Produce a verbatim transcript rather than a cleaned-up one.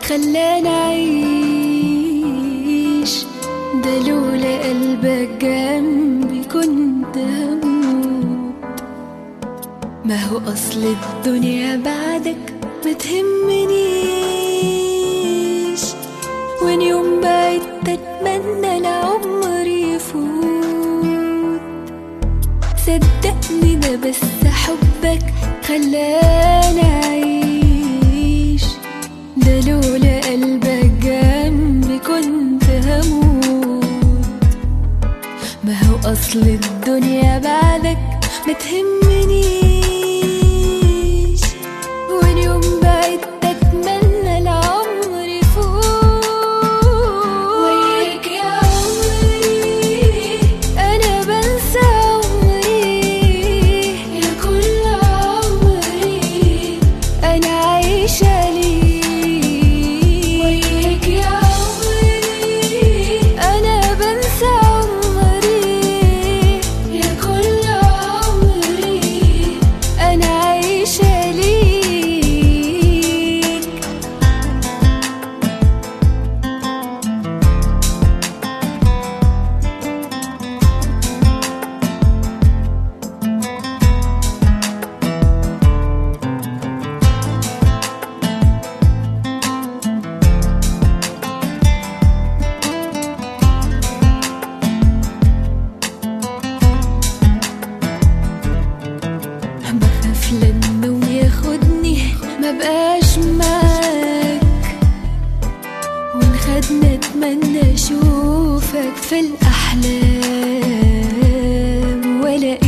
خلاني أعيش، ده لولا قلبك جنبي كنت هموت. ما هو أصل الدنيا بعدك ما تهمنيش، وإن يوم بعدت أتمنى العمر يفوت. صدقني ده بس حبك خلاني أعيش، ده لولا قلبك جنبي كنت هموت. ما هو أصل الدنيا بعدك ما تهمنيش، واليوم بعدت أتمنى العمر يفوت. وياك يا عمري أنا بنسى عمري، يا كل عمري أنا عايشة ليك. وياك يا عمري أنا بنسى عمري، يا كل عمري أنا عايشة ليك. بخاف للنوم ياخدني مبقاش معاك، وإن خدني أتمنى أشوفك في الأحلام وألاقيك